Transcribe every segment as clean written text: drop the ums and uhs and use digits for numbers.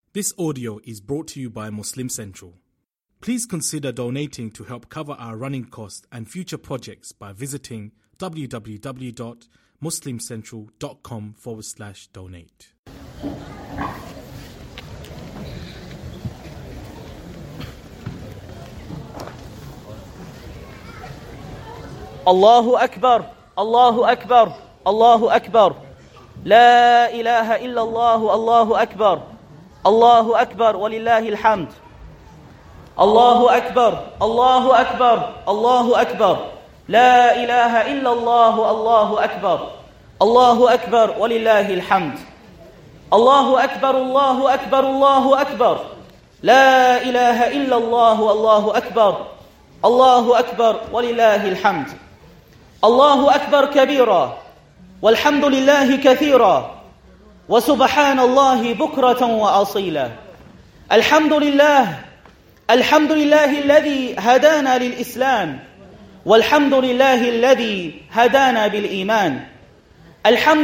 This audio is brought to you by Muslim Central. Please consider donating to help cover our running costs and future projects by visiting www.muslimcentral.com/donate. Allahu Akbar, Allahu Akbar, Allahu Akbar. La ilaha illallah, Allahu Akbar. Allahu Akbar, walillahi alhamd. Allahu Akbar, Allahu Akbar, Allahu Akbar. La ilaha illallah, Allahu Akbar. Allahu Akbar, walillahi alhamd. Allahu Akbar, Allahu Akbar, Allahu Akbar. La ilaha illallah, Allahu Akbar. Allahu Akbar, walillahi alhamd. Allahu Akbar kabira, walhamdulillahi kathira. وسبحان الله بكرة وأصيلا. الحمد لله الذي هدانا للإسلام، والحمد لله الذي هدانا بالإيمان. الحمد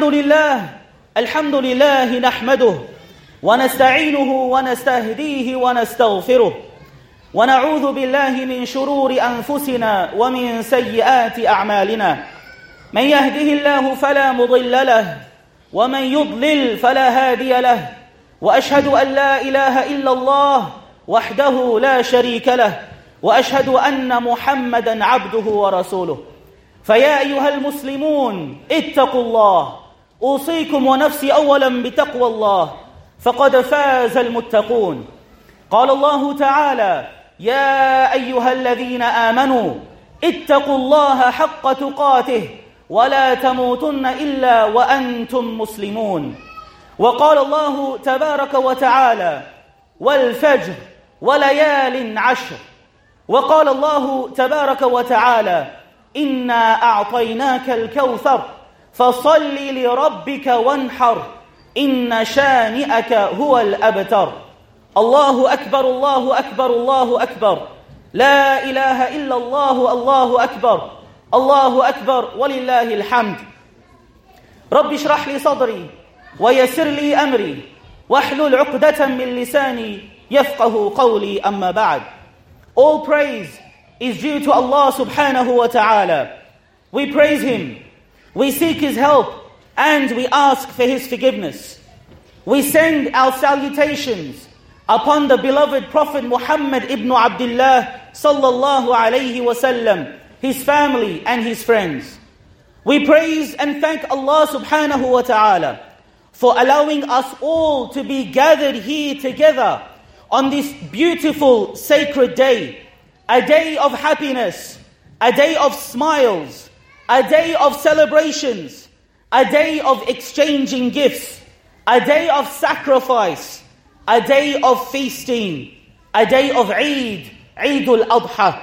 لله نحمده ونستعينه ونستهديه ونستغفره، ونعوذ بالله من شرور أنفسنا ومن سيئات أعمالنا. من يهده الله فلا مضل له، ومن يضلل فلا هادي له، وأشهد أن لا إله إلا الله وحده لا شريك له، وأشهد أن محمدا عبده ورسوله. فيا أيها المسلمون اتقوا الله، أوصيكم ونفسي أولا بتقوى الله، فقد فاز المتقون. قال الله تعالى: يا أيها الذين آمنوا اتقوا الله حق تقاته ولا تموتن إلا وأنتم مسلمون. وقال الله تبارك وتعالى: والفجر وليال عشر. وقال الله تبارك وتعالى: إنا أعطيناك الكوثر فصل لربك وانحر إن شانئك هو الأبتر. الله أكبر، الله أكبر، الله أكبر. لا إله إلا الله، الله أكبر، الله أكبر، ولله الحمد. رب اشرح لي صدري ويسر لي أمري واحلل عقدة من لساني يفقه قولي. أما بعد. All praise is due to Allah subhanahu wa ta'ala. We praise Him, we seek His help, and we ask for His forgiveness. We send our salutations upon the beloved Prophet Muhammad ibn Abdullah sallallahu alayhi wa sallam, his family and his friends. We praise and thank Allah subhanahu wa ta'ala for allowing us all to be gathered here together on this beautiful sacred day, a day of happiness, a day of smiles, a day of celebrations, a day of exchanging gifts, a day of sacrifice, a day of feasting, a day of Eid, Eidul Adha.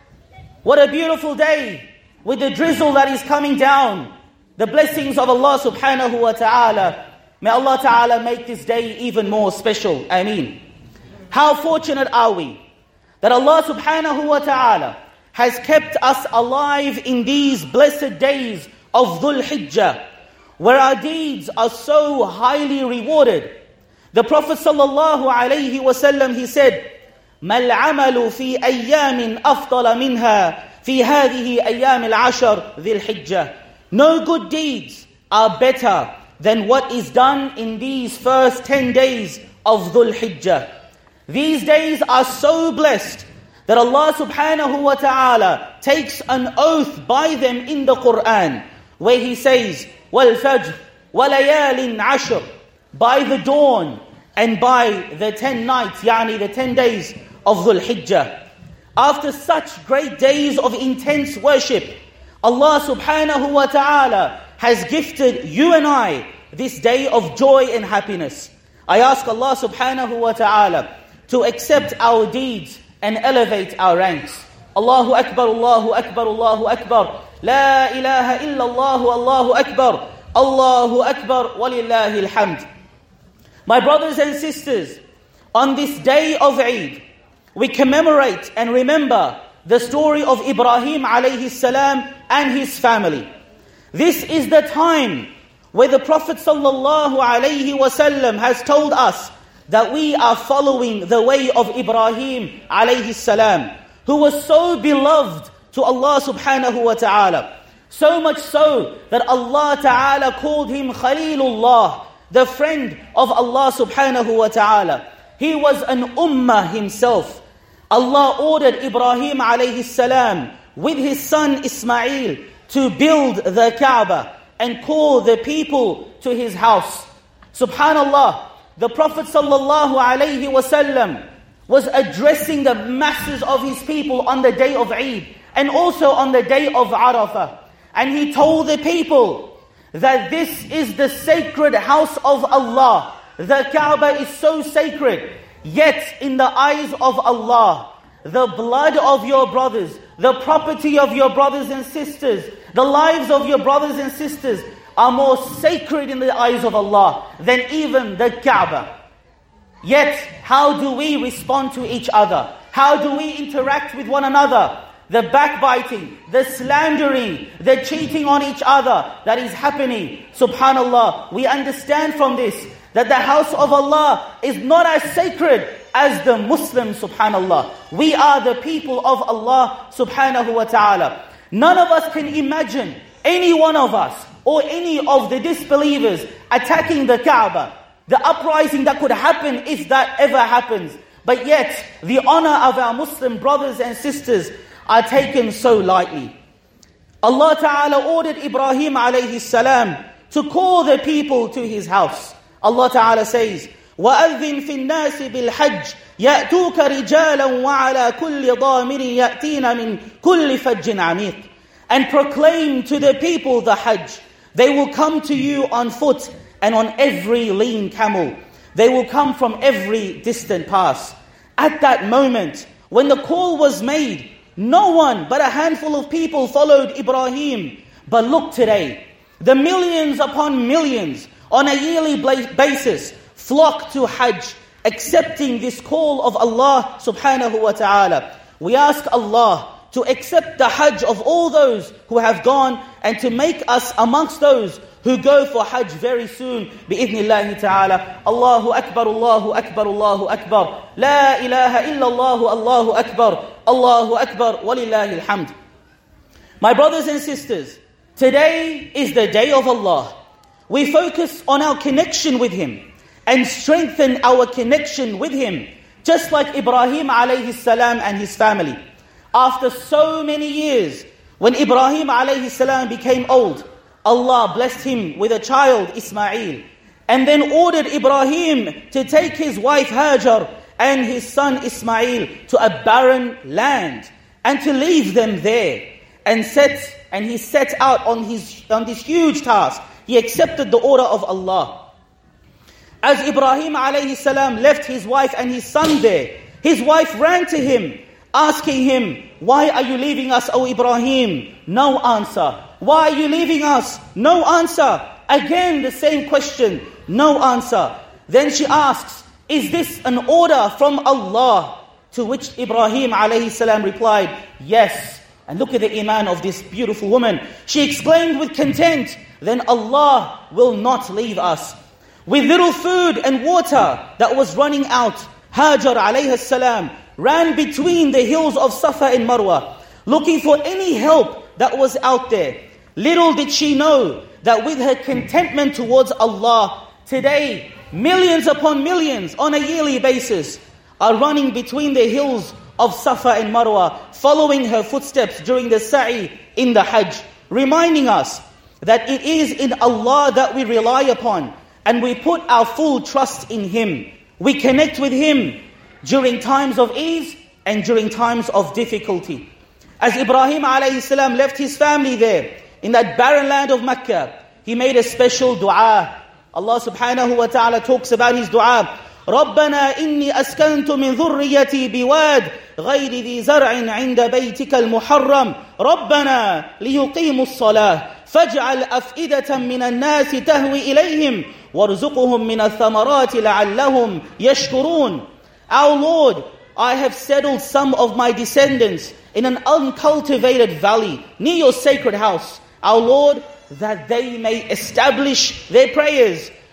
What a beautiful day with the drizzle that is coming down, the blessings of Allah subhanahu wa ta'ala. May Allah ta'ala make this day even more special. Ameen. How fortunate are we that Allah subhanahu wa ta'ala has kept us alive in these blessed days of Dhul Hijjah, where our deeds are so highly rewarded. The Prophet sallallahu alayhi wa sallam, he said, ما العمل في أيام أفضل منها في هذه أيام العشر ذي الحجة. No good deeds are better than what is done in these first 10 days of Dhul Hijjah. These days are so blessed that Allah subhanahu wa ta'ala takes an oath by them in the Quran, where He says, وَالْفَجْرِ وَلَيَالٍ عَشْرٍ, by the dawn and by the 10 nights, yani the 10 days of Dhul Hijjah. After such great days of intense worship, Allah subhanahu wa ta'ala has gifted you and I this day of joy and happiness. I ask Allah subhanahu wa ta'ala to accept our deeds and elevate our ranks. Allahu Akbar, Allahu Akbar, Allahu Akbar. La ilaha illallah, Allahu Akbar, Allahu Akbar, walillahi alhamd. My brothers and sisters, on this day of Eid, we commemorate and remember the story of Ibrahim alayhi salam and his family. This is the time where the Prophet sallallahu alayhi wasallam has told us that we are following the way of Ibrahim alayhi salam, who was so beloved to Allah subhanahu wa ta'ala. So much so that Allah ta'ala called him Khalilullah, the friend of Allah subhanahu wa ta'ala. He was an ummah himself. Allah ordered Ibrahim alayhi salam with his son Ismail to build the Kaaba and call the people to his house. Subhanallah, the Prophet sallallahu alayhi wasallam was addressing the masses of his people on the day of Eid and also on the day of Arafah. And he told the people that this is the sacred house of Allah. The Kaaba is so sacred. Yet in the eyes of Allah, the blood of your brothers, the property of your brothers and sisters, the lives of your brothers and sisters are more sacred in the eyes of Allah than even the Kaaba. Yet, how do we respond to each other? How do we interact with one another? The backbiting, the slandering, the cheating on each other that is happening. Subhanallah, we understand from this that the house of Allah is not as sacred as the Muslims, subhanallah. We are the people of Allah subhanahu wa ta'ala. None of us can imagine any one of us or any of the disbelievers attacking the Kaaba. The uprising that could happen if that ever happens. But yet, the honor of our Muslim brothers and sisters are taken so lightly. Allah Ta'ala ordered Ibrahim alayhi salam to call the people to his house. Allah Ta'ala says, وَأَذِّن فِي النَّاسِ بِالْحَجِّ يَأْتُوكَ رِجَالًا وَعَلَى كُلِّ ضَامِرٍ يَأْتِينَ مِنْ كُلِّ فَجٍّ عَمِيقٍ. And proclaim to the people the Hajj. They will come to you on foot and on every lean camel. They will come from every distant pass. At that moment, when the call was made, no one but a handful of people followed Ibrahim. But look today, the millions upon millions on a yearly basis flock to Hajj, accepting this call of Allah subhanahu wa ta'ala. We ask Allah to accept the Hajj of all those who have gone and to make us amongst those who go for Hajj very soon, bi'idhnillahi ta'ala. Allahu Akbar, Allahu Akbar, Allahu Akbar. La ilaha illallah, Allahu Akbar, Allahu Akbar, walillahi alhamd. My brothers and sisters, today is the day of Allah. We focus on our connection with Him and strengthen our connection with Him, just like Ibrahim alayhi salam and his family. After so many years, when Ibrahim alayhi salam became old, Allah blessed him with a child, Ismail, and then ordered Ibrahim to take his wife Hajar and his son Ismail to a barren land and to leave them there. And he set out on this huge task. He accepted the order of Allah. As Ibrahim alayhi salam left his wife and his son there, his wife ran to him, asking him, "Why are you leaving us, O Ibrahim?" No answer. "Why are you leaving us?" No answer. Again the same question. No answer. Then she asks, "Is this an order from Allah?" To which Ibrahim alayhi salam replied, "Yes." And look at the iman of this beautiful woman. She exclaimed with content, "Then Allah will not leave us." With little food and water that was running out, Hajar alayhi salam ran between the hills of Safa and Marwa, looking for any help that was out there. Little did she know that with her contentment towards Allah, today millions upon millions on a yearly basis are running between the hills of Safa and Marwa, following her footsteps during the sa'i in the Hajj, reminding us that it is in Allah that we rely upon and we put our full trust in Him. We connect with Him during times of ease and during times of difficulty. As Ibrahim alayhi salam left his family there in that barren land of Mecca, he made a special dua. Allah subhanahu wa ta'ala talks about his dua. رَبَّنَا إِنِّي أَسْكَنْتُ مِنْ ذُرِّيَّتِي بِوَادٍ غَيْرِ ذِي زَرْعٍ عِنْدَ بَيْتِكَ الْمُحَرَّمِ رَبَّنَا لِيُقِيمُوا الصَّلَاةَ فَاجْعَلْ أَفْئِدَةً مِنَ النَّاسِ تَهْوِي إِلَيْهِمْ وَارْزُقْهُمْ مِنَ الثَّمَرَاتِ لَعَلَّهُمْ يَشْكُرُونَ. Our Lord, I have settled some of my descendants in an uncultivated valley near your sacred house. Our Lord, that they may establish their prayers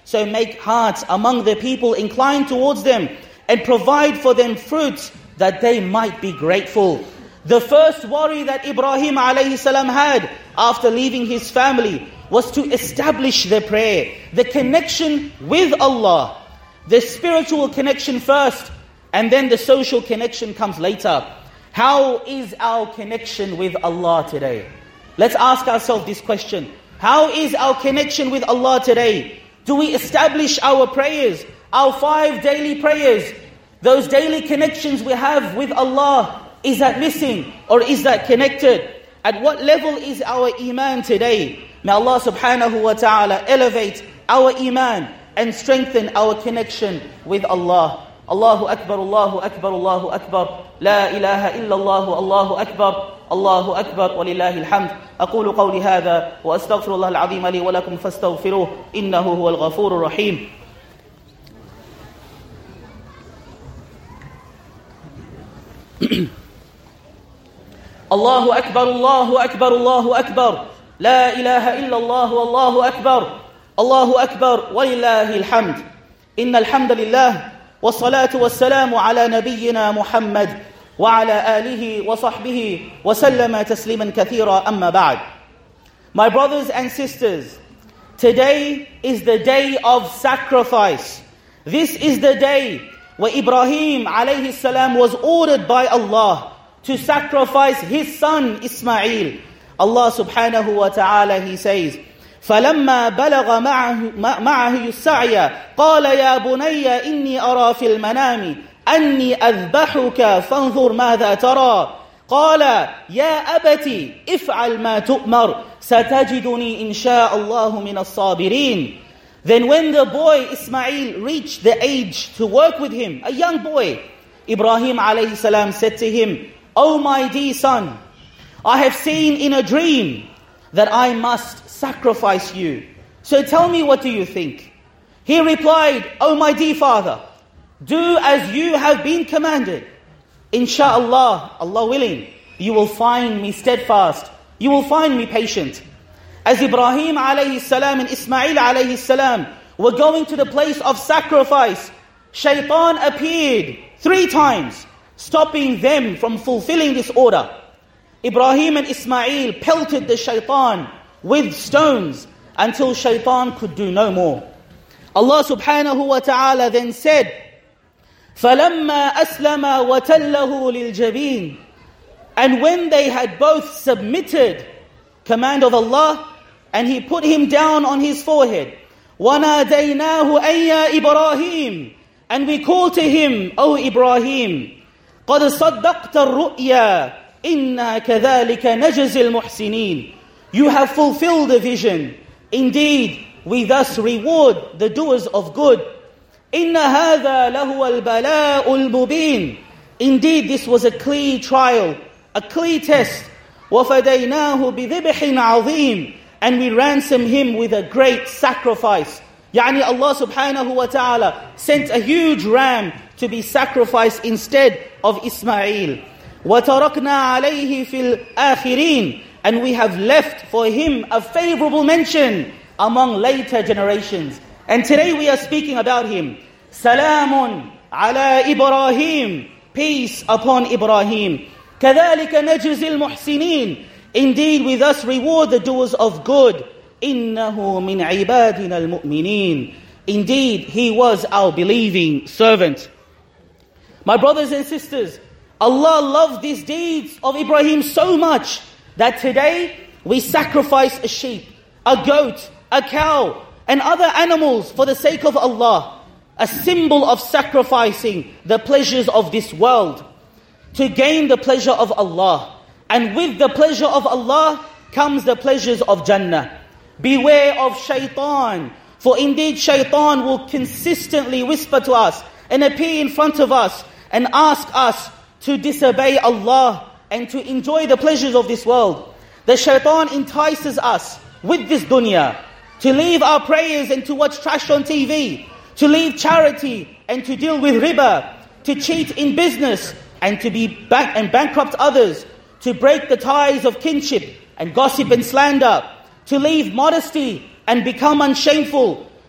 So make hearts among the people inclined towards them, and provide for them fruits that they might be grateful. The first worry that Ibrahim alayhi salam had after leaving his family was to establish the prayer, the connection with Allah. The spiritual connection first, and then the social connection comes later. How is our connection with Allah today? Let's ask ourselves this question. How is our connection with Allah today? Do we establish our prayers, our 5 daily prayers? Those daily connections we have with Allah, is that missing or is that connected? At what level is our iman today? May Allah subhanahu wa ta'ala elevate our iman and strengthen our connection with Allah. Allahu Akbar, Allahu Akbar, Allahu Akbar. La ilaha illallah, Allahu Akbar. الله أكبر ولله الحمد. أقول قولي هذا وأستغفر الله العظيم لي ولكم فاستغفروه إنه هو الغفور الرحيم. الله أكبر الله أكبر الله أكبر. لا إله إلا الله والله أكبر. الله أكبر ولله الحمد. إن الحمد لله والصلاة والسلام على نبينا محمد وعلى آله وصحبه وسلم تسليما كثيرا أما بعد. My brothers and sisters, today is the day of sacrifice. This is the day where Ibrahim alayhi salam was ordered by Allah to sacrifice his son Ismail. Allah subhanahu wa ta'ala, He says, فَلَمَّا بَلَغَ مَعَهُ السَّعْيَ قَالَ يَا بُنَيَّ إِنِّي أَرَى فِي الْمَنَامِ أني أذبحك فانظر ماذا ترى قال يا أبت افعل ما تؤمر ستجدني إن شاء الله من الصابرين. Then when the boy Ismail reached the age to work with him, a young boy, Ibrahim alayhi salam said to him, "O my dear son, I have seen in a dream that I must sacrifice you. So tell me, what do you think?" He replied, "O my dear father, do as you have been commanded. Insha'Allah, Allah willing, you will find me steadfast. You will find me patient." As Ibrahim alayhi salam and Ismail alayhi salam were going to the place of sacrifice, Shaitan appeared 3 times, stopping them from fulfilling this order. Ibrahim and Ismail pelted the Shaitan with stones until Shaitan could do no more. Allah subhanahu wa ta'ala then said, فَلَمَّا أَسْلَمَا وَتَلَّهُ لِلْجَبِينِ. And when they had both submitted command of Allah, and He put him down on his forehead, وَنَادَيْنَاهُ أَيَّا إِبْرَاهِيمُ. And we called to him, "O Ibrahim, قَدْ صَدَّقْتَ الرُّؤْيَا إِنَّا كَذَلِكَ نَجْزِي الْمُحْسِنِينَ." You have fulfilled the vision. Indeed, we thus reward the doers of good. إِنَّ هَذَا لَهُوَ الْبَلَاءُ الْمُبِينَ. Indeed, this was a clear trial, a clear test. وَفَدَيْنَاهُ بِذِبْحٍ عَظِيمٍ. And we ransom him with a great sacrifice. Yani Allah subhanahu wa ta'ala sent a huge ram to be sacrificed instead of Ismail. وَتَرَكْنَا عَلَيْهِ فِي الْآخِرِينَ. And we have left for him a favorable mention among later generations. And today we are speaking about him. Salamun ala Ibrahim. Peace upon Ibrahim. كَذَلِكَ نَجْزِي الْمُحْسِنِينَ. Indeed, we thus reward the doers of good. إِنَّهُ مِنْ عِبَادِنَا الْمُؤْمِنِينَ. Indeed, he was our believing servant. My brothers and sisters, Allah loved these deeds of Ibrahim so much that today we sacrifice a sheep, a goat, a cow, and other animals for the sake of Allah. A symbol of sacrificing the pleasures of this world to gain the pleasure of Allah. And with the pleasure of Allah comes the pleasures of Jannah. Beware of Shaitan, for indeed Shaitan will consistently whisper to us and appear in front of us and ask us to disobey Allah and to enjoy the pleasures of this world. The Shaitan entices us with this dunya to leave our prayers and to watch trash on TV, to leave charity and to deal with riba, to cheat in business and to be bankrupt others, to break the ties of kinship and gossip and slander, to leave modesty and become unshameful,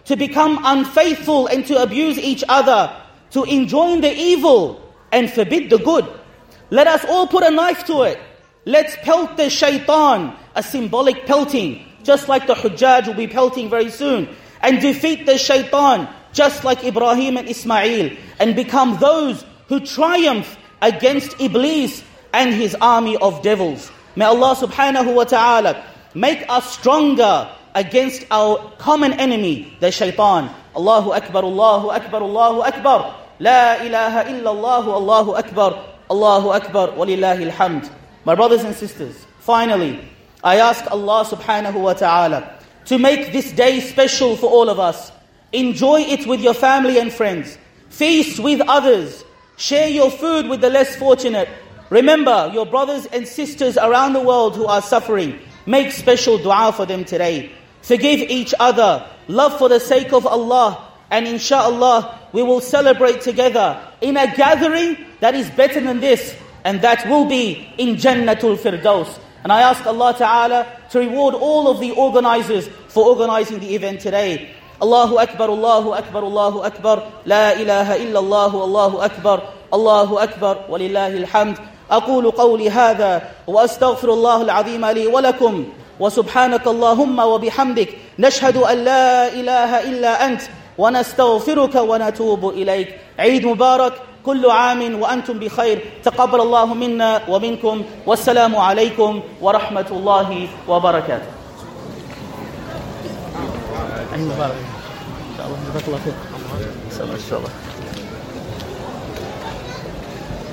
to become unfaithful and to abuse each other, to enjoin the evil and forbid the good. Let us all put a knife to it. Let's pelt the shaitan, a symbolic pelting, just like the Hujjaj will be pelting very soon, and defeat the shaitan, just like Ibrahim and Ismail, and become those who triumph against Iblis and his army of devils. May Allah subhanahu wa ta'ala make us stronger against our common enemy, the shaitan. Allahu Akbar, Allahu Akbar, Allahu Akbar. La ilaha illallah, Allahu Akbar, Allahu Akbar, walillahi alhamd. My brothers and sisters, finally, I ask Allah subhanahu wa ta'ala to make this day special for all of us. Enjoy it with your family and friends. Feast with others. Share your food with the less fortunate. Remember your brothers and sisters around the world who are suffering. Make special dua for them today. Forgive each other. Love for the sake of Allah. And inshallah, we will celebrate together in a gathering that is better than this. And that will be in Jannatul Firdaus. And I ask Allah Ta'ala to reward all of the organizers for organizing the event today. Allahu Akbar, Allahu Akbar, Allahu Akbar. La ilaha illallah, Allahu Akbar, Allahu Akbar, walillahi alhamd. أقول قولي هذا وأستغفر الله العظيم لي ولكم وسبحانك اللهم وبحمدك نشهد أن لا إله إلا أنت ونستغفرك ونتوب إليك. عيد مبارك، كل عام وأنتم بخير. تقبل الله منا ومنكم، والسلام عليكم ورحمة الله وبركاته. عيد مبارك إن شاء الله. جزاك الله خير. إن شاء الله.